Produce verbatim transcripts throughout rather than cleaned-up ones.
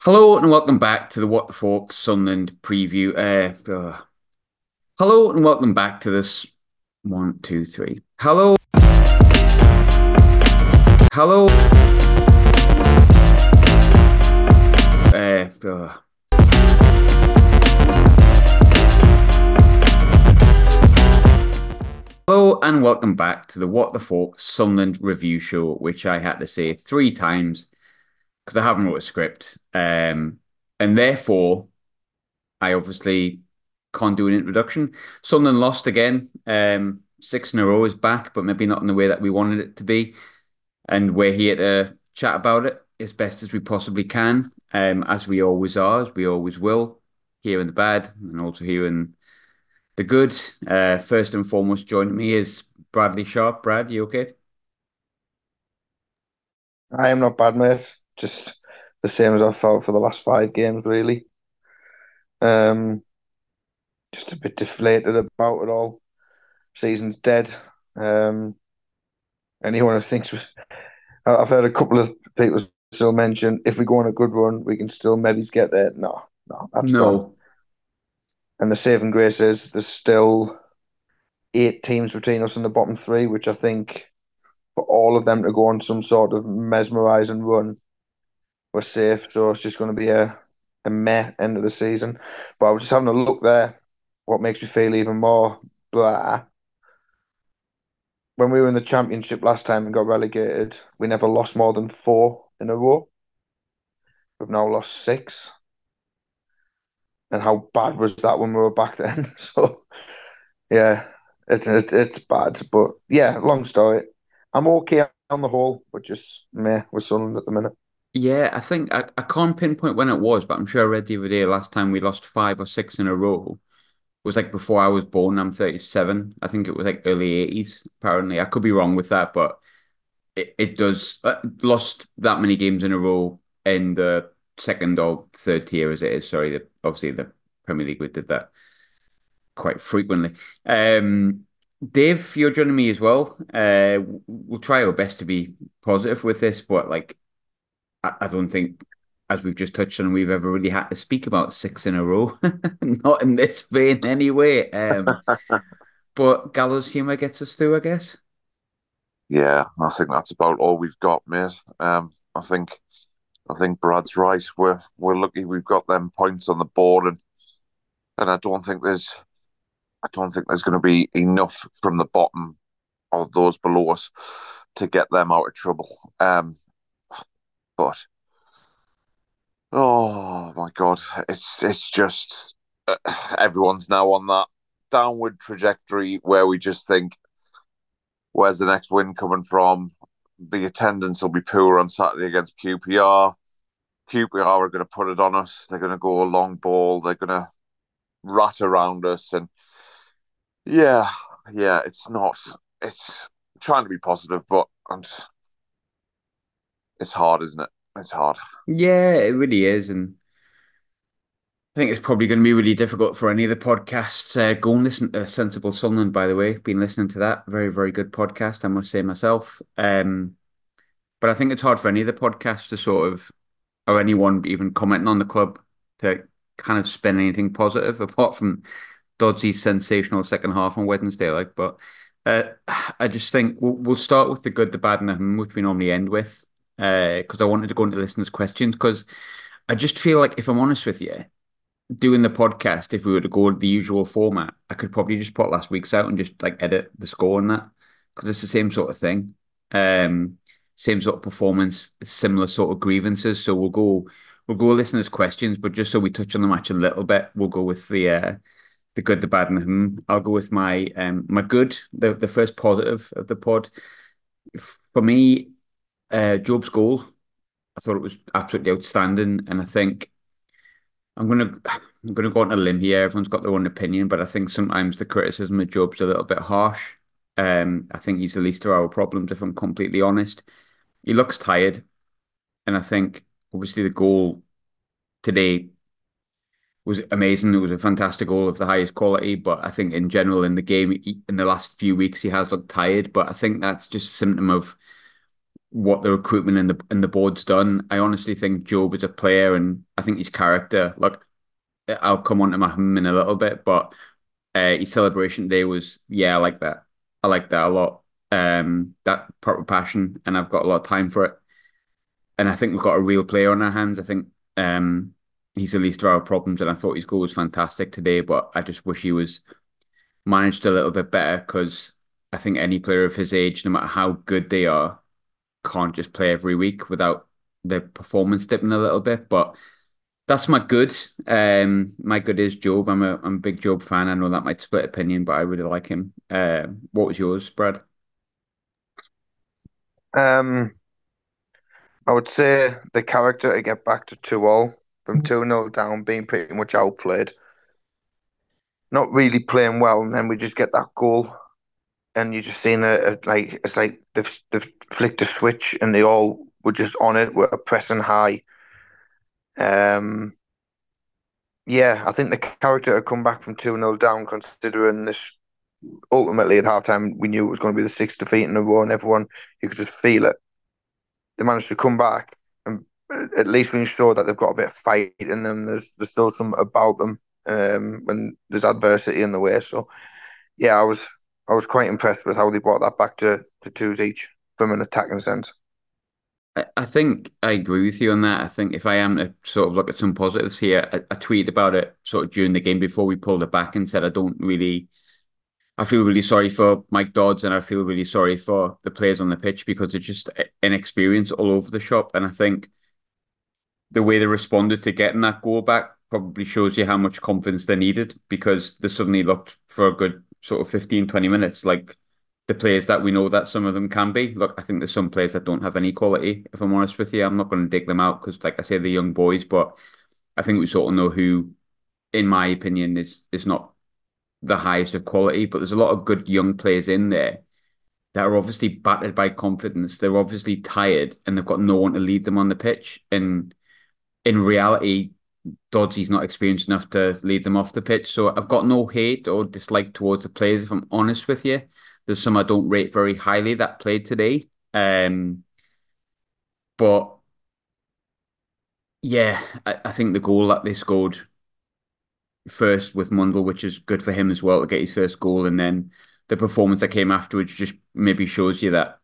Hello and welcome back to the What the Fork Sunderland preview. Uh, uh, hello and welcome back to this one, two, three. Hello, hello. Uh, uh, Hello and welcome back to the What the Fork Sunderland review show, which I had to say three times because I haven't wrote a script, um, and therefore I obviously can't do an introduction. Sunderland lost again. Um, six in a row is back, but maybe not in the way that we wanted it to be. And we're here to chat about it as best as we possibly can, um, as we always are, as we always will, here in the bad and also here in the good. Uh, first and foremost, joining me is Bradley Sharp. Brad, you okay? I am not bad, mate. Just the same as I've felt for the last five games, really. Um, just a bit deflated about it all. Season's dead. Um, anyone who thinks I- I've heard a couple of people still mention if we go on a good run, we can still maybe get there. No, no, that's gone. No, And the saving grace is there's still eight teams between us and the bottom three, which I think for all of them to go on some sort of mesmerising run, we're safe. So it's just going to be a, a meh end of the season. But I was just having a look there. What makes me feel even more blah. When we were in the championship last time and got relegated, we never lost more than four in a row. We've now lost six. And how bad was that when we were back then? So yeah, it's it, it's bad. But yeah, long story. I'm okay on the whole, but just meh with Sunderland at the minute. yeah, I think I, I can't pinpoint when it was, but I'm sure I read the other day last time we lost five or six in a row was like before I was born. I'm thirty-seven. I think it was like early eighties, apparently. I could be wrong with that, but it, it does uh, lost that many games in a row in the second or third tier as it is. Sorry, the, obviously the Premier League we did that quite frequently. Um, Dave, you're joining me as well. Uh, we'll try our best to be positive with this, but like I, I don't think, as we've just touched on, we've ever really had to speak about six in a row. Not in this vein anyway. Um, but gallows humor gets us through, I guess. Yeah, I think that's about all we've got, mate. Um, I think I think Brad's right. We're we're lucky we've got them points on the board, and and I don't think there's I don't think there's going to be enough from the bottom or those below us to get them out of trouble. Um, but oh my God, it's it's just uh, everyone's now on that downward trajectory where we just think, where's the next win coming from? The attendance will be poor on Saturday against Q P R. Q P R are going to put it on us. They're going to go a long ball. They're going to rat around us. And yeah, yeah, it's not, it's trying to be positive, but and it's hard, isn't it? It's hard. Yeah, it really is, and I think it's probably going to be really difficult for any of the podcasts. Uh, go and listen to Sensible Sunderland, by the way. Been listening to that. Very, very good podcast, I must say myself. Um, but I think it's hard for any of the podcasts to sort of, or anyone even commenting on the club to kind of spin anything positive, apart from Dodsy's sensational second half on Wednesday. Like, but uh, I just think we'll, we'll start with the good, the bad, and the hmm, which we normally end with, because uh, I wanted to go into listeners' questions, because I just feel like, if I'm honest with you, doing the podcast, if we were to go the usual format, I could probably just put last week's out and just like edit the score on that because it's the same sort of thing. Um, Same sort of performance, similar sort of grievances. So we'll go we'll go listeners' questions, but just so we touch on the match a little bit, we'll go with the uh the good, the bad, and the hmm. I'll go with my um my good, the the first positive of the pod. For me, uh Job's goal, I thought it was absolutely outstanding, and I think I'm gonna I'm gonna go on a limb here. Everyone's got their own opinion, but I think sometimes the criticism of Job's a little bit harsh. Um, I think he's the least of our problems, if I'm completely honest. He looks tired, and I think obviously the goal today was amazing. It was a fantastic goal of the highest quality, but I think in general in the game he, in the last few weeks he has looked tired. But I think that's just a symptom of what the recruitment and the and the board's done. I honestly think Job is a player, and I think his character. Look, I'll come on to my him in a little bit, but uh, his celebration day was yeah, I like that. I like that a lot. Um, that proper passion, and I've got a lot of time for it. And I think we've got a real player on our hands. I think um, he's the least of our problems, and I thought his goal was fantastic today. But I just wish he was managed a little bit better because I think any player of his age, no matter how good they are, can't just play every week without the performance dipping a little bit. But that's my good. Um, my good is Job. I'm a I'm a big Job fan. I know that might split opinion, but I really like him. Uh, what was yours, Brad? Um, I would say the character to get back to two all from two nil down, being pretty much outplayed, not really playing well, and then we just get that goal, and you just seen a, a like it's like they've they've flicked a switch, and they all were just on it, were pressing high. Um, yeah, I think the character to come back from two nil down, considering this ultimately at halftime we knew it was going to be the sixth defeat in a row, and everyone you could just feel it. They managed to come back, and at least when you show that they've got a bit of fight in them, there's there's still some about them um, when there's adversity in the way. So yeah, I was I was quite impressed with how they brought that back to, to twos each from an attacking sense. I, I think I agree with you on that. I think if I am to sort of look at some positives here, I, I tweeted about it sort of during the game before we pulled it back and said I don't really I feel really sorry for Mike Dodds and I feel really sorry for the players on the pitch because they're just inexperienced all over the shop. And I think the way they responded to getting that goal back probably shows you how much confidence they needed because they suddenly looked for a good sort of fifteen, twenty minutes like the players that we know that some of them can be. Look, I think there's some players that don't have any quality, if I'm honest with you. I'm not going to dig them out because, like I say, they're young boys, but I think we sort of know who, in my opinion, is is not the highest of quality, but there's a lot of good young players in there that are obviously battered by confidence. They're obviously tired and they've got no one to lead them on the pitch. And in reality, Dodsy's not experienced enough to lead them off the pitch. So I've got no hate or dislike towards the players, if I'm honest with you. There's some I don't rate very highly that played today. Um, but yeah, I, I think the goal that they scored first with Mundle, which is good for him as well to get his first goal, and then the performance that came afterwards just maybe shows you that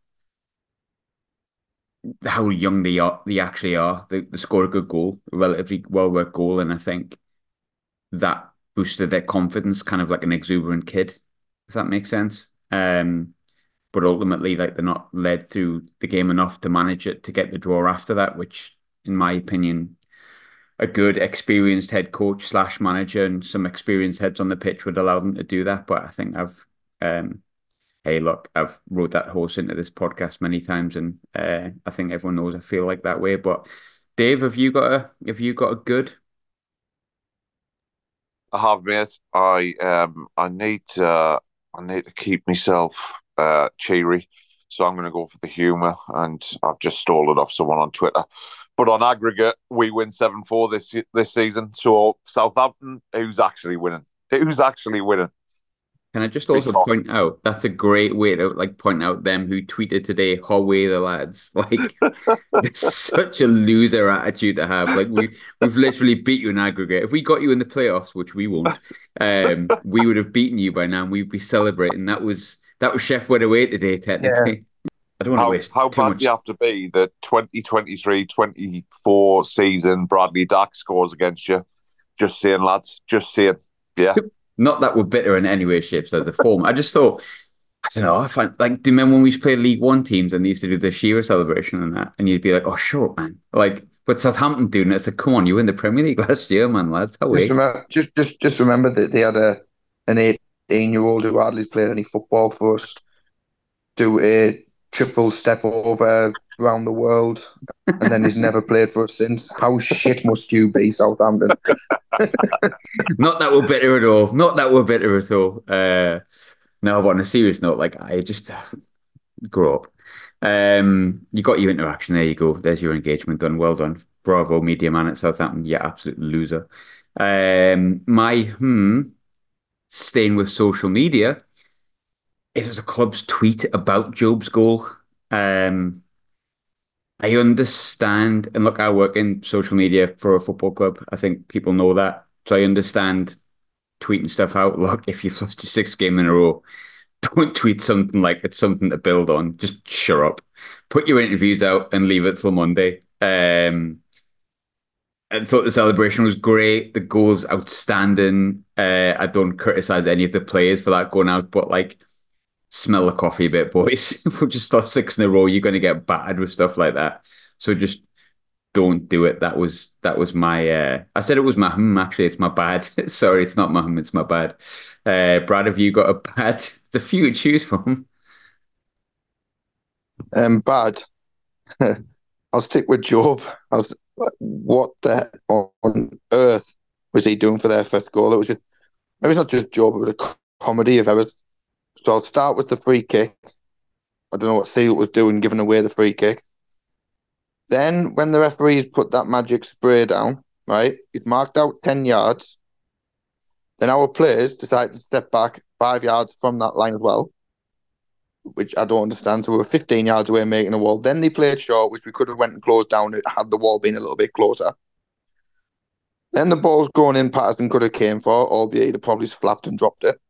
how young they are, they actually are. They, they scored a good goal, a relatively well worked goal, and I think that boosted their confidence, kind of like an exuberant kid, if that makes sense. Um, but ultimately, like they're not led through the game enough to manage it to get the draw after that, which, in my opinion, a good experienced head coach slash manager and some experienced heads on the pitch would allow them to do that. But I think I've um hey look, I've rode that horse into this podcast many times and uh I think everyone knows I feel like that way. But Dave, have you got a have you got a good? I have, mate. I um I need to I need to keep myself uh cheery, so I'm going to go for the humour, and I've just stole it off someone on Twitter. But on aggregate, we win seven four this this season. So Southampton, who's actually winning? Who's actually winning? Can I just also Because point out that's a great way to like point out them who tweeted today, "Howay the lads!" Like it's such a loser attitude to have. Like we we've literally beat you in aggregate. If we got you in the playoffs, which we won't, um, we would have beaten you by now, and we'd be celebrating. That was that was Chef went away today, Yeah, technically. I don't want to how waste how too bad do much. you have to be the twenty twenty-three twenty four season Bradley Dack scores against you? Just saying, lads. Just saying. Yeah. Not that we're bitter in any way, shape, size, or form. I just thought, I don't know. I find like, do you remember when we used to play League One teams and they used to do the Shearer celebration and that, and you'd be like, "Oh, sure, man!" Like, but Southampton doing it, it's like, "Come on, you win the Premier League last year, man, lads. How just we?" remember, just just just remember that they had a an eighteen year old who hardly played any football for us do a triple step over around the world, and then he's never played for us since. How shit must you be, Southampton? Not that we're bitter at all. Not that we're bitter at all. Uh, no, but on a serious note, like I just grow up. Um, you got your interaction. There you go. There's your engagement done. Well done. Bravo, media man at Southampton. Yeah, absolute loser. Um, my hmm, staying with social media. It was a club's tweet about Job's goal. Um, I understand, and look, I work in social media for a football club. I think people know that. So I understand tweeting stuff out. Look, if you've lost your sixth game in a row, don't tweet something like it's something to build on. Just shut up. Put your interviews out and leave it till Monday. Um, I thought the celebration was great. The goal's outstanding. Uh, I don't criticize any of the players for that going out, but like, smell the coffee a bit, boys. If we just lost six in a row, you're going to get battered with stuff like that. So just don't do it. That was that was my. Uh, I said it was my hum. Actually, it's my bad. Sorry, it's not my hum. It's my bad. Uh, Brad, have you got a bad? It's a few to choose from. Um, bad. I'll stick with Job. I was, what the on earth was he doing for their first goal? It was just maybe it's not just Job, it was a comedy of errors. So I'll start with the free kick. I don't know what Seal was doing, giving away the free kick. Then, when the referees put that magic spray down, right, it marked out ten yards. Then our players decided to step back five yards from that line as well, which I don't understand. So we were fifteen yards away making a wall. Then they played short, which we could have went and closed down had the wall been a little bit closer. Then the ball's going in Patterson could have came for, albeit he'd have probably flapped and dropped it.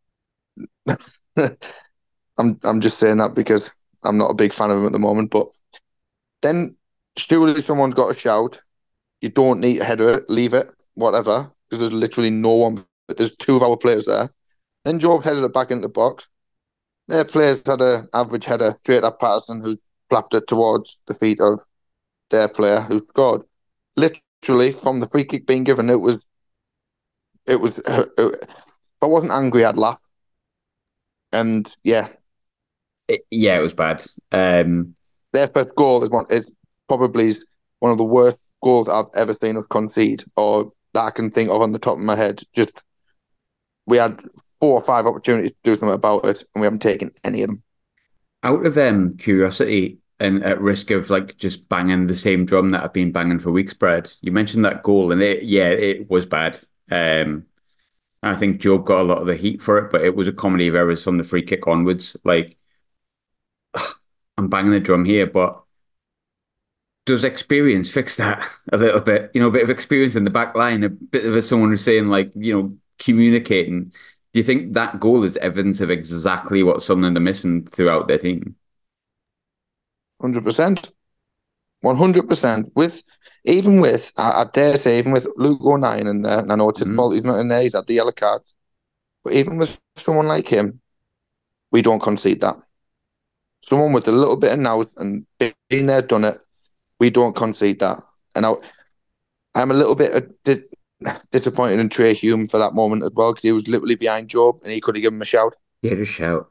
I'm I'm just saying that because I'm not a big fan of him at the moment. But then surely someone's got to shout, you don't need to header it, leave it, whatever, because there's literally no one. But there's two of our players there. Then Job headed it back into the box. Their players had an average header straight at Patterson, who flapped it towards the feet of their player who scored. Literally, from the free kick being given, it was, it was. It, if I wasn't angry, I'd laugh. And yeah, It, yeah, it was bad. Um, their first goal is one is probably one of the worst goals I've ever seen us concede, or that I can think of on the top of my head. Just we had four or five opportunities to do something about it, and we haven't taken any of them. Out of um, curiosity and at risk of like just banging the same drum that I've been banging for weeks, Brad, you mentioned that goal, and it, yeah, it was bad. Um, I think Job got a lot of the heat for it, but it was a comedy of errors from the free kick onwards. Like, I'm banging the drum here, but does experience fix that a little bit? You know, a bit of experience in the back line, a bit of a, someone who's saying like, you know, communicating. Do you think that goal is evidence of exactly what Sunderland are missing throughout their team? one hundred percent. one hundred percent. With, even with, I, I dare say, even with Luke O'Nien in there, and I know it's his Mhm. fault he's not in there, he's had the yellow card. But even with someone like him, we don't concede that. Someone with a little bit of nous and been there, done it, we don't concede that. And I, I'm a little bit uh, di- disappointed in Trey Hume for that moment as well, because he was literally behind Job and he could have given him a shout. Yeah, just shout.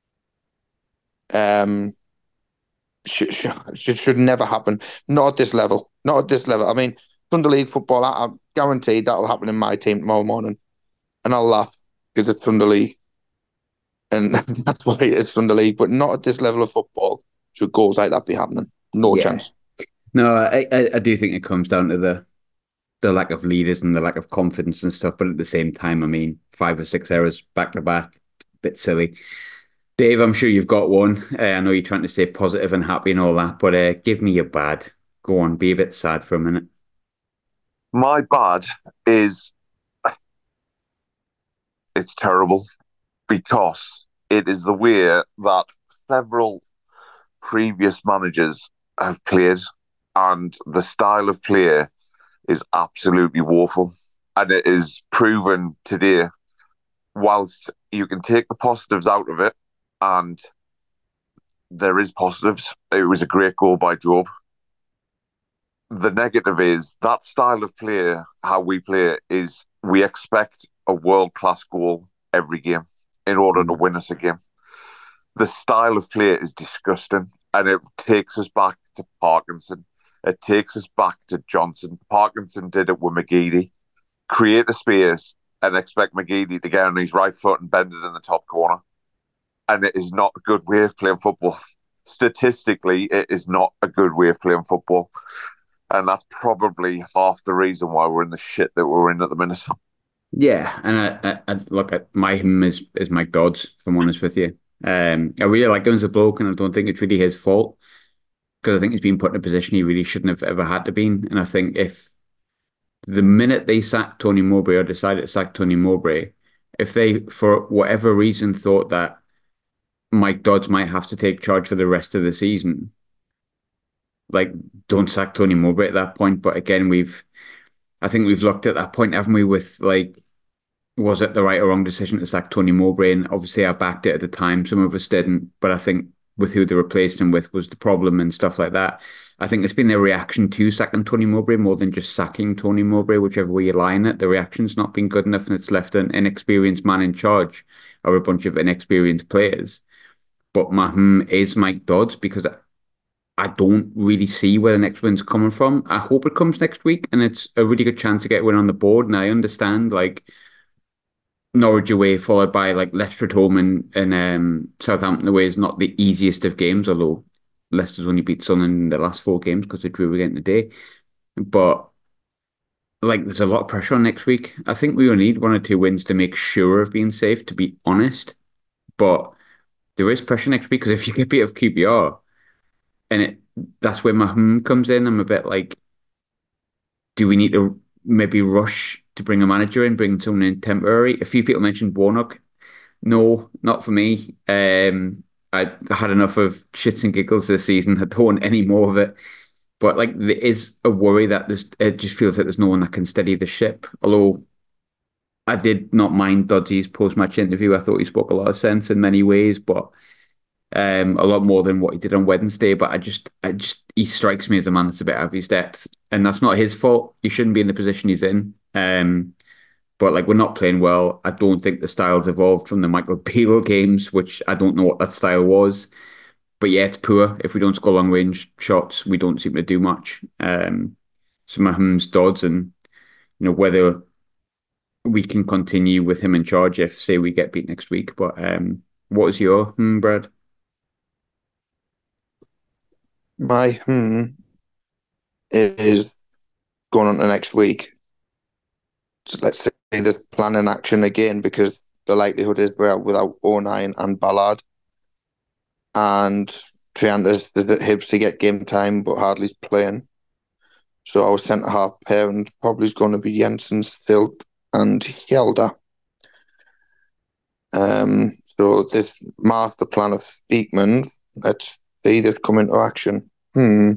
Um, should, should, should never happen. Not at this level. Not at this level. I mean, Sunday League football, I, I'm guaranteed that'll happen in my team tomorrow morning. And I'll laugh because it's Sunday League. And that's why it's Sunday League. But not at this level of football should goals like that be happening. No Yeah. chance. No, I, I, I do think it comes down to the the lack of leaders and the lack of confidence and stuff. But at the same time, I mean, five or six errors back to back, bit silly. Dave, I'm sure you've got one. Uh, I know you're trying to stay positive and happy and all that, but uh, give me your bad. Go on, be a bit sad for a minute. My bad is it's terrible because it is the way that several previous managers have played, and the style of play is absolutely woeful. And it is proven today, whilst you can take the positives out of it, and there is positives, it was a great goal by Job. The negative is that style of play, how we play, is we expect a world-class goal every game in order to win us a game. The style of play is disgusting, and it takes us back to Parkinson. It takes us back to Johnson. Parkinson did it with McGeady. Create a space and expect McGeady to get on his right foot and bend it in the top corner. And it is not a good way of playing football. Statistically, it is not a good way of playing football. And that's probably half the reason why we're in the shit that we're in at the minute. Yeah, and I, I, I look at my him is is Mike Dodds, if I'm honest with you. Um, I really like him as a bloke, and I don't think it's really his fault. because I think he's been put in a position he really shouldn't have ever had to be in. And I think if the minute they sacked Tony Mowbray or decided to sack Tony Mowbray, if they, for whatever reason, thought that Mike Dodds might have to take charge for the rest of the season, like, don't sack Tony Mowbray at that point. But again, we've, I think we've looked at that point, haven't we, with like, was it the right or wrong decision to sack Tony Mowbray? And obviously, I backed it at the time. Some of us didn't, but I think with who they replaced him with was the problem and stuff like that. I think it's been their reaction to sacking Tony Mowbray more than just sacking Tony Mowbray, whichever way you line it. The reaction's not been good enough, and it's left an inexperienced man in charge or a bunch of inexperienced players. But my hmm is Mike Dodds because I don't really see where the next win's coming from. I hope it comes next week, and it's a really good chance to get a win on the board. And I understand, like, Norwich away, followed by like Leicester at home and, and um, Southampton away is not the easiest of games, although Leicester's only beat Sunderland in the last four games because they drew again today. But like, there's a lot of pressure on next week. I think we will need one or two wins to make sure of being safe, to be honest. But there is pressure next week because if you get beat of Q P R, and it that's where my hmm comes in. I'm a bit like, do we need to maybe rush to bring a manager in, bring someone in temporary? A few people mentioned Warnock. No, not for me. Um, I had enough of shits and giggles this season. I don't want any more of it. But like, there is a worry that there's. It just feels like there's no one that can steady the ship. Although I did not mind Dodgy's post-match interview. I thought he spoke a lot of sense in many ways, but um, a lot more than what he did on Wednesday. But I just, I just, he strikes me as a man that's a bit out of his depth, and that's not his fault. He shouldn't be in the position he's in. Um, but like, we're not playing well. I don't think the style's evolved from the Michael Beale games, which I don't know what that style was. But yeah, it's poor. If we don't score long range shots, we don't seem to do much. Um, so Mahomes, Dodds, and you know whether we can continue with him in charge if, say, we get beat next week. But um, what is your hmm, Brad? My hmm is going on to next week. So let's say the plan in action again, because the likelihood is we're out without O'Nien and Ballard. And Trianta's the Hibs to get game time, but Hardly's playing. So our centre half pair and probably is going to be Jensen, Stilt, and Hjelde. Um, so this master plan of Speakman's, let's see this come into action. Hmm.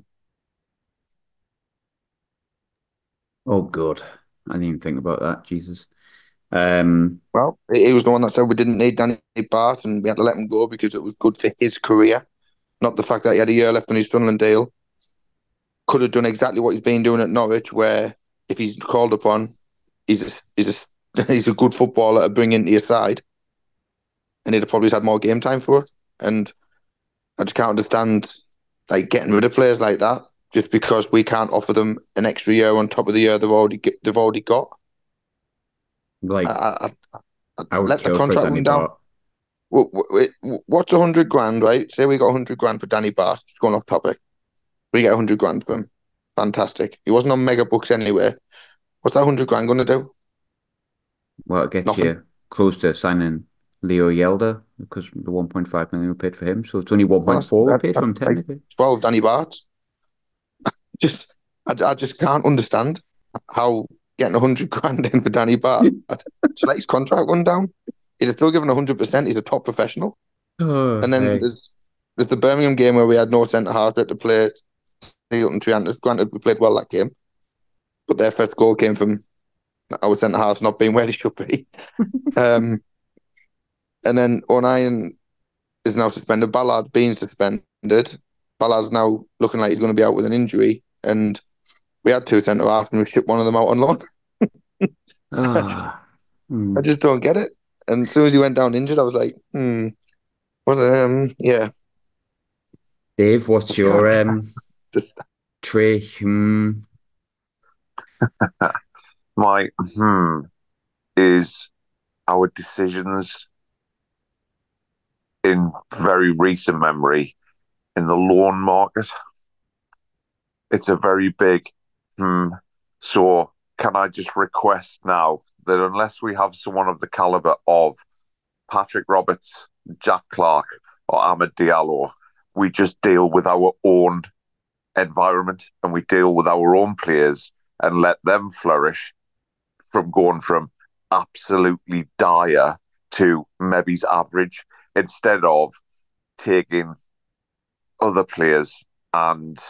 Oh, God. I didn't even think about that. Jesus. Um, Well, he was the one that said we didn't need Danny Batth and we had to let him go because it was good for his career, not the fact that he had a year left on his Sunderland deal. Could have done exactly what he's been doing at Norwich, where if he's called upon, he's a, he's a, he's a good footballer to bring into your side, and he'd have probably had more game time for us. And I just can't understand like getting rid of players like that just because we can't offer them an extra year on top of the year they've already they've already got. like, I, I, I, I would let the kill for contract Danny run down. Bart. What's a hundred grand, right? Say we got a hundred grand for Danny Batth, just going off topic. We get a hundred grand for him. Fantastic. He wasn't on mega bucks anyway. What's that hundred grand going to do? Well, it gets Nothing. you close to signing Leo Hjelde because the one point five million we paid for him. So it's only one point four Well, we paid for him, that's like technically. twelve Danny Barts. Just, I, I just can't understand how getting a hundred grand in for Danny Bart. Just let his contract run down. He's still given a hundred percent. He's a top professional. Oh, And then hey. there's there's the Birmingham game where we had no centre half to play. Hilton Triantis. Granted, we played well that game, but their first goal came from our centre halves not being where they should be. um, and then O'Nien is now suspended. Ballard's been suspended. Ballard's now looking like he's going to be out with an injury. And we had two centre halves and we shipped one of them out on loan. Ah, hmm. I just don't get it. And as soon as he went down injured, I was like, hmm, what? Um, yeah. Dave, what's What's your that? um Just tray? Hmm. My hmm is our decisions in very recent memory in the loan market. It's a very big hmm. So can I just request now that unless we have someone of the caliber of Patrick Roberts, Jack Clark, or Ahmed Diallo, we just deal with our own environment and we deal with our own players and let them flourish from going from absolutely dire to maybe's average instead of taking other players and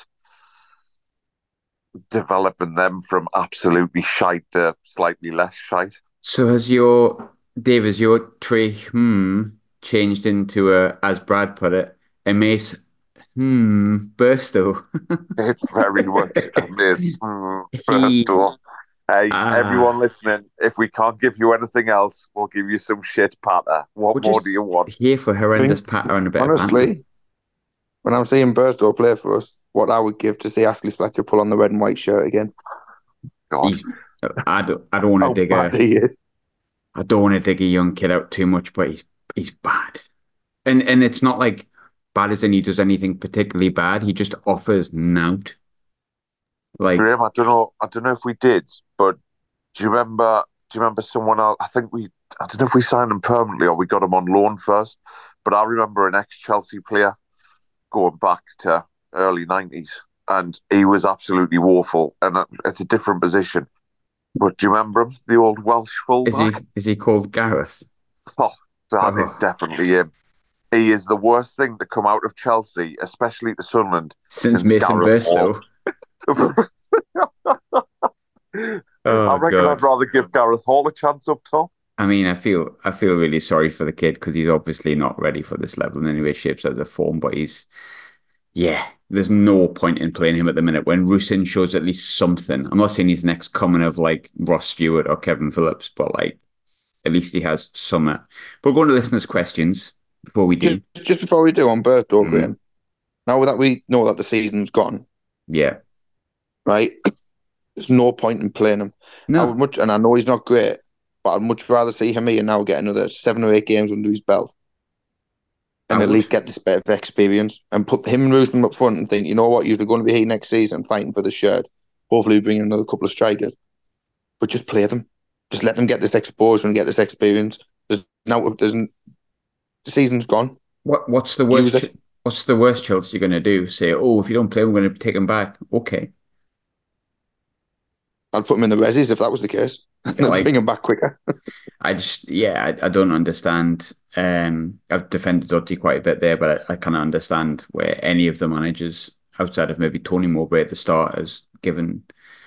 developing them from absolutely shite to slightly less shite. So has your Dave, has your tray hmm changed into a, as Brad put it, a Mace hmm Burstow? It's very much a miss. Mm, He Burstow. Hey, everyone ah, listening, if we can't give you anything else, we'll give you some shit patter. What we're more just do you want? here for I horrendous think, patter and a bit of banter. honestly, when I'm seeing Burstow play for us, what I would give to see Ashley Fletcher pull on the red and white shirt again. God. He's I don't I don't want to How dig bad a he is. I don't want to dig a young kid out too much, but he's he's bad. And and it's not like bad as in he does anything particularly bad. He just offers nout. Like, Graham, I don't know I don't know if we did, but do you remember do you remember someone else? I think we I don't know if we signed him permanently or we got him on loan first, but I remember an ex-Chelsea player going back to early nineties and he was absolutely woeful and it's a different position. But do you remember him? The old Welsh is he fullback? is he called Gareth? Oh, that is Oh, definitely him. He is the worst thing to come out of Chelsea, especially to Sunderland, since since Mason Gareth Hall. Burstow. I Oh reckon God. I'd rather give Gareth Hall a chance up top. I mean, I feel I feel really sorry for the kid because he's obviously not ready for this level in any way, shape, or form. But he's yeah, there's no point in playing him at the minute when Rusin shows at least something. I'm not saying he's next coming of like Ross Stewart or Kevin Phillips, but like at least he has some. But we're going to listeners' questions before we Just do. just before we do on Burstow, Mm, Graham, now that we know that the season's gone, yeah. right? There's no point in playing him. I would No. much, and I know he's not great, but I'd much rather see him here now get another seven or eight games under his belt I and at would. least get this bit of experience and put him and Ruslan up front and think, you know what, you're going to be here next season fighting for the shirt. Hopefully, bring in another couple of strikers, but just play them. Just let them get this exposure and get this experience. There's now, there's the season's gone. What What's the Use worst? it. What's the worst Chelsea going to do? Say, oh, if you don't play, we're going to take him back. Okay. I'd put him in the resis if that was the case, and Yeah, then like bring him back quicker. I just, yeah, I, I don't understand. Um, I've defended Doty quite a bit there, but I, I can't understand where any of the managers outside of maybe Tony Mowbray at the start has given.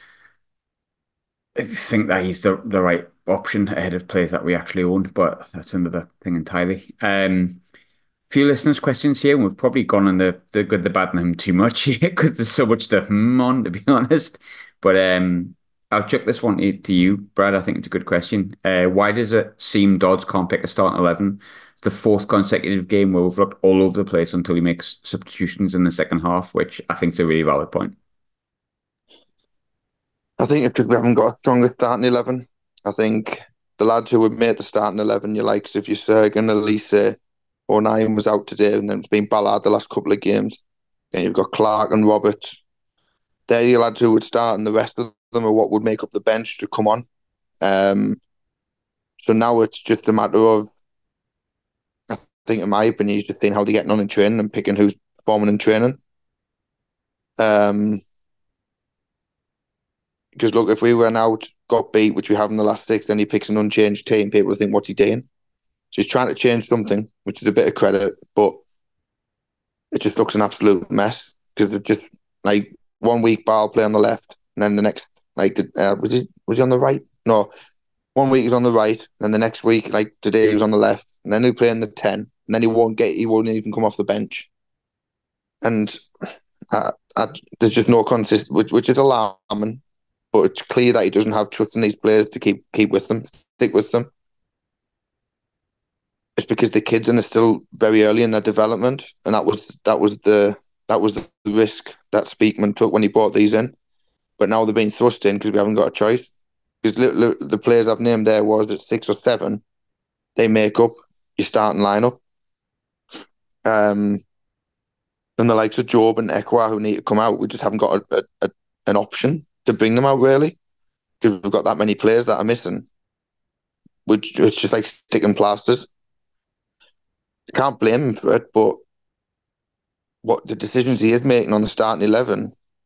I think that he's the the right option ahead of players that we actually own, but that's another thing entirely. Um, few listeners' questions here. We've probably gone on the the good, the bad, and him too much here because there's so much to hmm on, to be honest. But um, I'll chuck this one to to you, Brad. I think it's a good question. Uh, why does it seem Dodds can't pick a starting eleven? It's the fourth consecutive game where we've looked all over the place until he makes substitutions in the second half, which I think is a really valid point. I think it's because we haven't got a stronger starting eleven. I think the lads who would make the starting eleven, you like, if you're Sergen, Elise, O'Nien was out today, and then it's been Ballard the last couple of games. And you've got Clark and Roberts. They're the lads who would start, and the rest of them are what would make up the bench to come on. Um, so now it's just a matter of, I think, in my opinion, he's just seeing how they're getting on in training and picking who's performing in training. Um, because look, if we went out, got beat, which we have in the last six, then he picks an unchanged team, people will think, what's he doing? So he's trying to change something, which is a bit of credit, but it just looks an absolute mess because they're just like one week Ball play on the left, and then the next, like, uh, was he was he on the right? No, one week he's on the right, and the next week, like today, he was on the left, and then he'll play in the ten, and then he won't get, he won't even come off the bench, and I, I, there's just no consist, which which is alarming. But it's clear that he doesn't have trust in these players to keep keep with them, stick with them. It's because the kids and they're still very early in their development, and that was that was the that was the risk that Speakman took when he brought these in. But now they're being thrust in because we haven't got a choice. Because the players I've named there was at six or seven, they make up your starting lineup. Um, and the likes of Job and Ekwa who need to come out, we just haven't got a, a, a, an option to bring them out really, because we've got that many players that are missing. Which it's just like sticking plasters. I can't blame him for it, but what the decisions he is making on the starting eleven,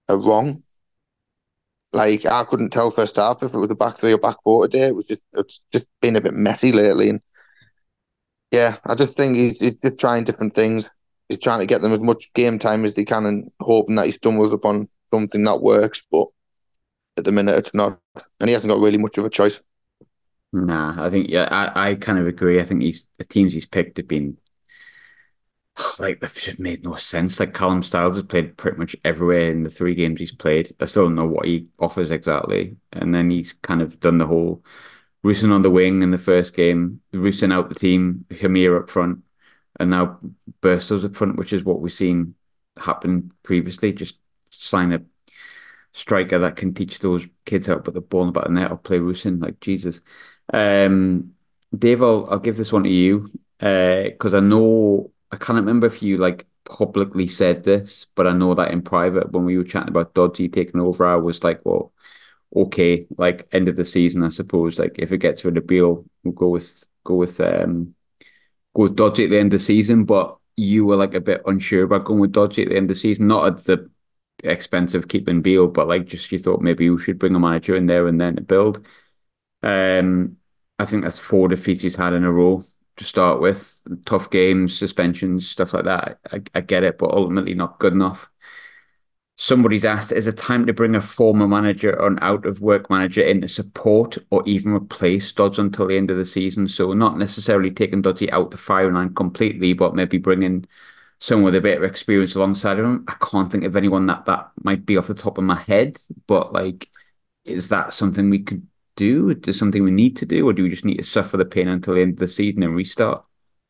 are wrong. Like I couldn't tell first half if it was a back three or back four today. It was just it's just been a bit messy lately, and yeah, I just think he's, he's just trying different things. He's trying to get them as much game time as they can, and hoping that he stumbles upon something that works. But at the minute, it's not, and he hasn't got really much of a choice. Nah, I think yeah, I, I kind of agree. I think he's the teams he's picked have been like they've just made no sense. Like Callum Styles has played pretty much everywhere in the three games he's played. I still don't know what he offers exactly. And then he's kind of done the whole Rusyn on the wing in the first game, Rusyn out the team, Hamir up front, and now Burstow's up front, which is what we've seen happen previously. Just sign a striker that can teach those kids how to put the ball in the back of the net or play Rusyn, like Jesus. Um, Dave, I'll, I'll give this one to you because uh, I know I can't remember if you like publicly said this, but I know that in private when we were chatting about Dodgy taking over, I was like, well, okay, like end of the season, I suppose. Like if it gets rid of Beale, we'll go with go with um go with Dodgy at the end of the season. But you were like a bit unsure about going with Dodgy at the end of the season, not at the expense of keeping Beale, but like just you thought maybe we should bring a manager in there and then build. Um, I think that's four defeats he's had in a row to start with. Tough games, suspensions, stuff like that. I, I get it, but ultimately not good enough. Somebody's asked, is it time to bring a former manager or an out of work manager in to support or even replace Dodds until the end of the season? So not necessarily taking Doddsy out the firing line completely, but maybe bringing someone with a bit of experience alongside of him. I can't think of anyone that that might be off the top of my head, but like, is that something we could do? Is there something we need to do, or do we just need to suffer the pain until the end of the season and restart?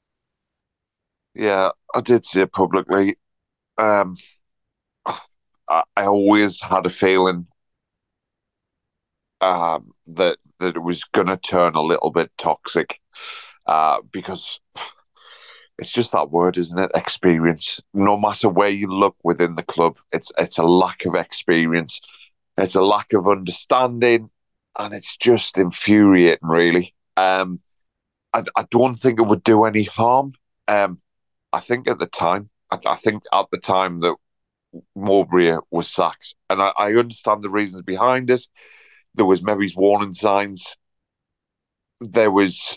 Yeah, I did say it publicly. Um, I, I always had a feeling um, that that it was going to turn a little bit toxic uh, because it's just that word, isn't it? Experience. No matter where you look within the club, it's it's a lack of experience. It's a lack of understanding, and it's just infuriating, really. Um, I, I don't think it would do any harm. Um, I think at the time, I, I think at the time that Mowbray was sacked, and I, I understand the reasons behind it. There was maybe warning signs. There was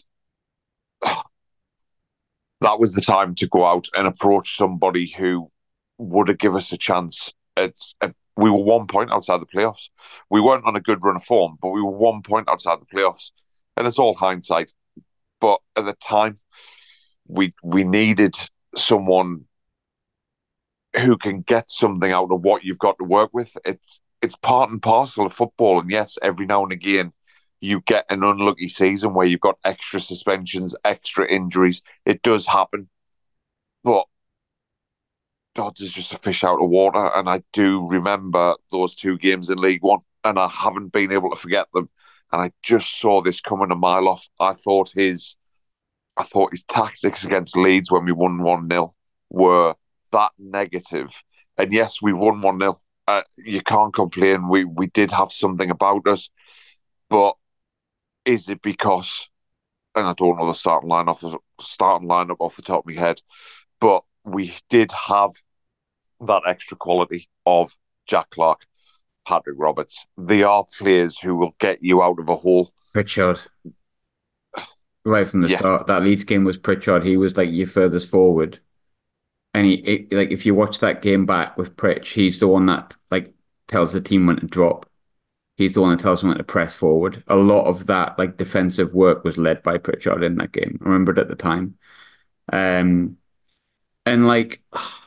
that was the time to go out and approach somebody who would have given us a chance. It's we were one point outside the playoffs. We weren't on a good run of form, but we were one point outside the playoffs, and it's all hindsight. But at the time, we we needed someone who can get something out of what you've got to work with. It's it's part and parcel of football, and yes, every now and again you get an unlucky season where you've got extra suspensions, extra injuries. It does happen, but Dodds is just a fish out of water, and I do remember those two games in League One, and I haven't been able to forget them. And I just saw this coming a mile off. I thought his, I thought his tactics against Leeds when we won one nil were that negative. And yes, we won one nil. Uh, you can't complain. We we did have something about us, but is it because? And I don't know the starting line off the starting lineup off the top of my head, but we did have that extra quality of Jack Clark, Patrick Roberts. They are players who will get you out of a hole. Pritchard, right from the Yeah, start, that Leeds game was Pritchard. He was like your furthest forward. And he, it, like, if you watch that game back with Pritch, he's the one that like tells the team when to drop. He's the one that tells them when to press forward. A lot of that like defensive work was led by Pritchard in that game. I remember it at the time. Um, and like,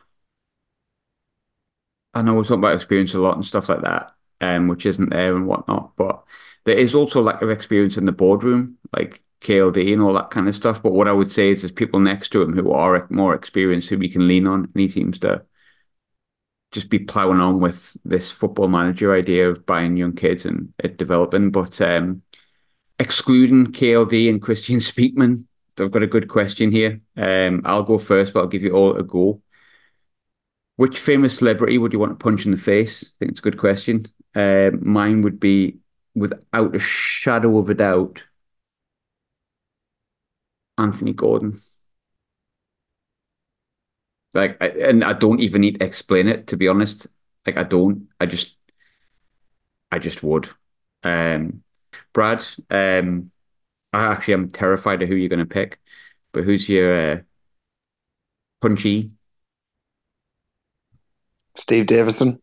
I know we're talking about experience a lot and stuff like that, um, which isn't there and whatnot, but there is also lack of experience in the boardroom, like K L D and all that kind of stuff. But what I would say is there's people next to him who are more experienced who we can lean on, and he seems to just be plowing on with this football manager idea of buying young kids and it developing. But um, excluding K L D and Christian Speakman, I've got a good question here. Um, I'll go first, but I'll give you all a go. Which famous celebrity would you want to punch in the face? I think it's a good question. Uh, mine would be, without a shadow of a doubt, Anthony Gordon. Like, I, and I don't even need to explain it, to be honest. Like I don't. I just I just would. Um, Brad, um, I actually am terrified of who you're going to pick, but who's your uh, punchy? Steve Davison.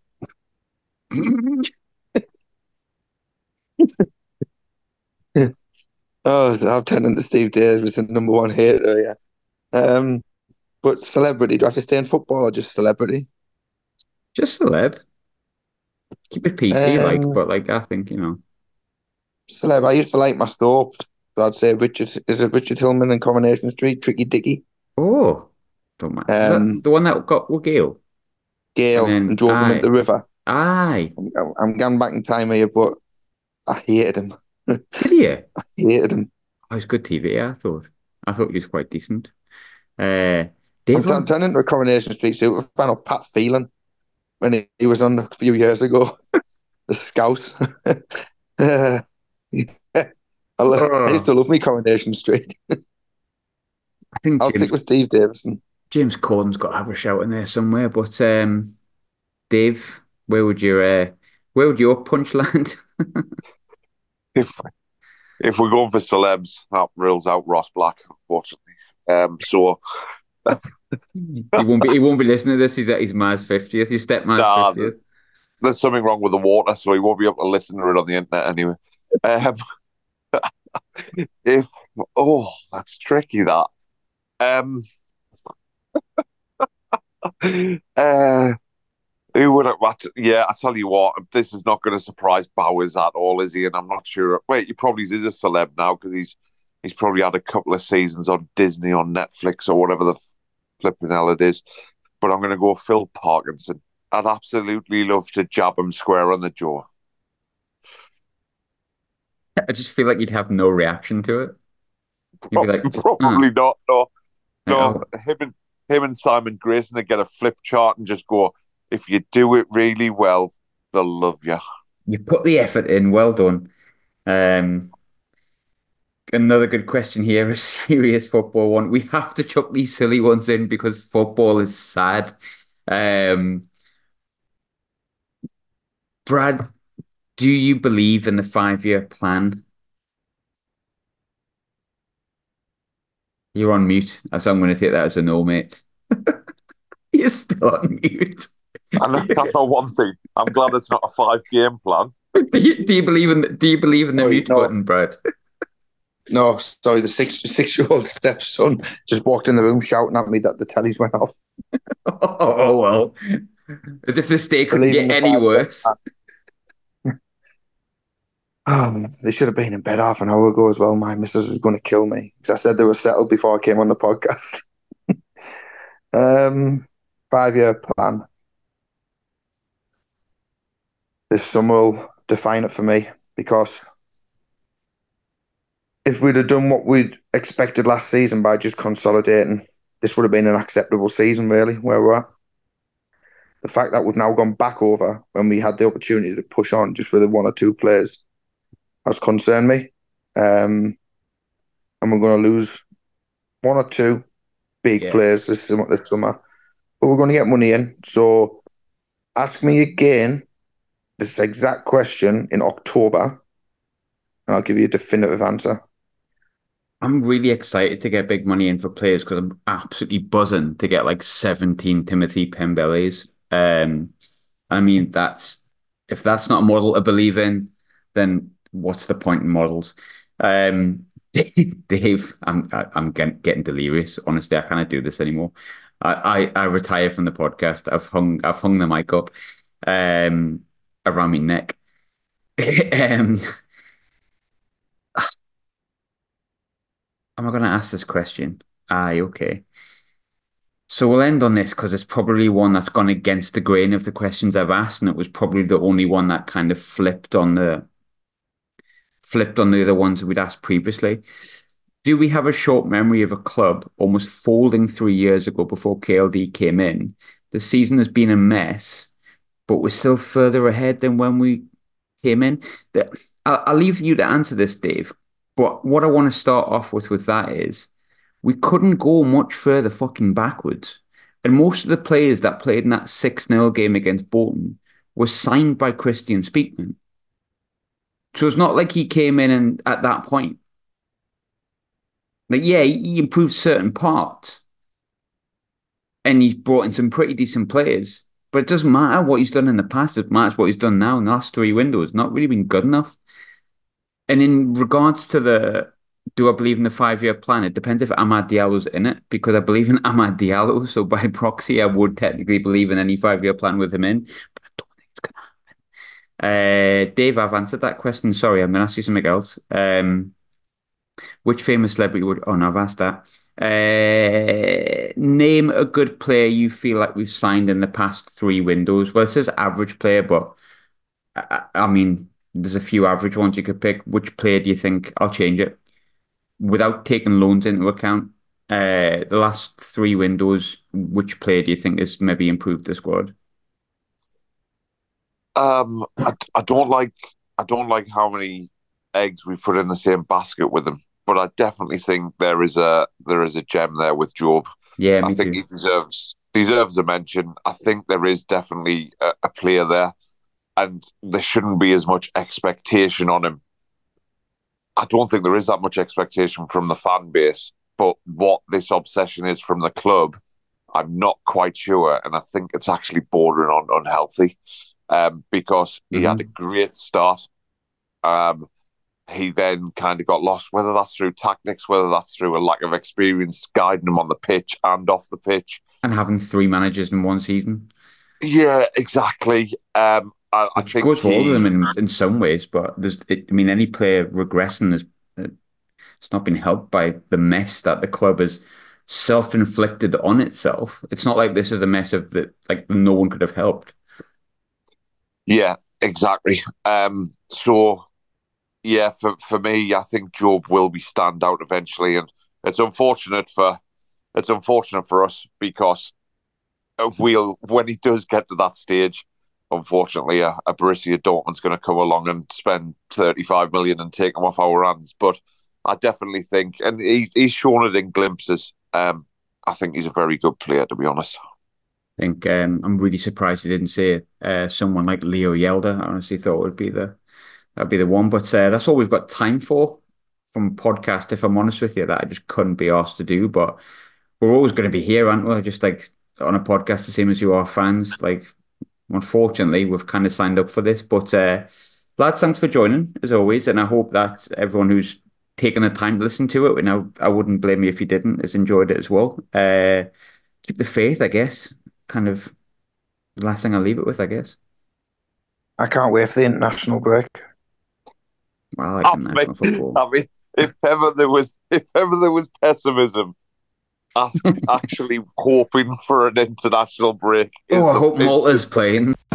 Oh, I'm turning to Steve Davison, number one hater. Yeah. Um, but celebrity. Do I have to stay in football or just celebrity? Just celeb. Keep it P C, like, Um, but like I think you know. celeb. I used to like my Stokes. So I'd say Richard. Is it Richard Hillman in Coronation Street? Tricky Dicky. Oh, don't mind. Is that Um, the one that got with Gale? And Gale and then drove him into aye, the river. aye. I'm, I'm going back in time here, but I hated him. Did he? hated him. Oh, he's good T V, I thought. I thought he was quite decent. Uh, I'm, Dave t- I'm Rom- turning into a Coronation Street super fan of Pat Phelan when he, he was on a few years ago. The Scouse. uh, yeah. I, lo- I used oh, to love me Coronation Street. I think I'll stick James with Steve Davison. James Corden's got to have a shout in there somewhere. But um, Dave, where would your uh, where would your punch land? If if we're going for celebs, that rules out Ross Black, unfortunately. Um, so He won't be he won't be listening to this. He's at his Mars fiftieth, his stepmom's nah, fiftieth. there's, there's something wrong with the water, so he won't be able to listen to it on the internet anyway. Um, if oh, that's tricky. That um, uh, who would it? What, yeah, I tell you what, this is not going to surprise Bowers at all, is he? And I'm not sure. Wait, he probably is a celeb now because he's he's probably had a couple of seasons on Disney, on Netflix, or whatever the flipping hell it is. But I'm going to go Phil Parkinson. I'd absolutely love to jab him square on the jaw. I just feel like you'd have no reaction to it. You'd be like, uh, Probably not. No, like, no. oh, Him and him and Simon Grayson would get a flip chart and just go. If you do it really well, they'll love you. you put the effort in. Well done. Um, another good question here, a serious football one. We have to chuck these silly ones in because football is sad. Um, Brad, do you believe in the five-year plan? You're on mute, so I'm going to take that as a no, mate. You're still on mute. And that's not one thing. I'm glad it's not a five game plan. Do you, do you believe in do you believe in the Sorry, mute no, button, Brad? no, sorry. The six six year old stepson just walked in the room shouting at me that the tellies went off. Oh well. As if this day couldn't Believe in get the any five year worse. plan. Um, they should have been in bed half an hour ago as well. My missus is going to kill me because I said they were settled before I came on the podcast. um, five year plan. This summer will define it for me because if we'd have done what we'd expected last season by just consolidating, this would have been an acceptable season, really, where we're at. The fact that we've now gone back over when we had the opportunity to push on just with one or two players has concerned me. Um, and we're going to lose one or two big Yeah. players this, this summer, but we're going to get money in. So ask me again this exact question in October, and I'll give you a definitive answer. I'm really excited to get big money in for players because I'm absolutely buzzing to get like seventeen Timothy Pembeles. Um, I mean, that's if that's not a model to believe in, then what's the point in models? Um, Dave, I'm I- I'm getting, getting delirious. Honestly, I can't do this anymore. I, I I retire from the podcast. I've hung I've hung the mic up, um, around my neck. Um, am I going to ask this question? Aye, okay. So we'll end on this because it's probably one that's gone against the grain of the questions I've asked, and it was probably the only one that kind of flipped on the flipped on the other ones that we'd asked previously. Do we have a short memory of a club almost folding three years ago before K L D came in? The season has been a mess, but we're still further ahead than when we came in. The, I'll, I'll leave you to answer this, Dave. But what I want to start off with with that is we couldn't go much further fucking backwards. And most of the players that played in that six nil game against Bolton was signed by Christian Speakman. So it's not like he came in and at that point. Like, yeah, he improved certain parts and he's brought in some pretty decent players. But it doesn't matter what he's done in the past. It matters what he's done now in the last three windows. Not really been good enough. And in regards to the, do I believe in the five-year plan? It depends if Amad Diallo's in it, because I believe in Amad Diallo. So by proxy, I would technically believe in any five-year plan with him in. But I don't think it's going to happen. Uh, Dave, I've answered that question. Sorry, I'm going to ask you something else. Um, which famous celebrity would... Oh, no, I've asked that. Uh, name a good player you feel like we've signed in the past three windows. Well, it says average player, but I, I mean, there's a few average ones you could pick. Which player do you think? I'll change it. Without taking loans into account, uh, the last three windows, which player do you think has maybe improved the squad? Um, I, I don't like I don't like how many eggs we put in the same basket with him, but I definitely think there is a there is a gem there with Job. Yeah, me I think too. he deserves deserves a mention. I think there is definitely a, a player there, and there shouldn't be as much expectation on him. I don't think there is that much expectation from the fan base, but what this obsession is from the club, I'm not quite sure, and I think it's actually bordering on unhealthy. Um, because he Mm-hmm. had a great start. Um, he then kind of got lost, whether that's through tactics, whether that's through a lack of experience guiding him on the pitch and off the pitch. And having three managers in one season. Yeah, exactly. Um, I, I Which think goes for all of them he, in, in some ways, but there's, it, I mean, any player regressing is it's not been helped by the mess that the club has self-inflicted on itself. It's not like this is a mess of that like no one could have helped. yeah, exactly. Um, so yeah, for for me, I think Job will be stand out eventually, and it's unfortunate for it's unfortunate for us because we'll when he does get to that stage, unfortunately, a, a Borussia Dortmund's going to come along and spend thirty-five million and take him off our hands. But I definitely think, and he's he's shown it in glimpses. Um, I think he's a very good player, to be honest. I think um, I'm really surprised he didn't say uh, someone like Leo Yelda. I honestly thought it would be the that'd be the one, but uh, that's all we've got time for from podcast. If I'm honest with you, that I just couldn't be asked to do. But we're always going to be here, aren't we? Just like on a podcast, the same as you are fans. Like, unfortunately, we've kind of signed up for this, but uh, lads, thanks for joining as always, and I hope that everyone who's taken the time to listen to it, and I, I wouldn't blame you if you didn't, has enjoyed it as well. Uh, keep the faith, I guess. Kind of the last thing I'll leave it with, I guess. I can't wait for the international break. Well, I like I international mean, football. I mean, if ever there was, if ever there was pessimism, actually hoping for an international break. Oh, I the hope Malta's playing.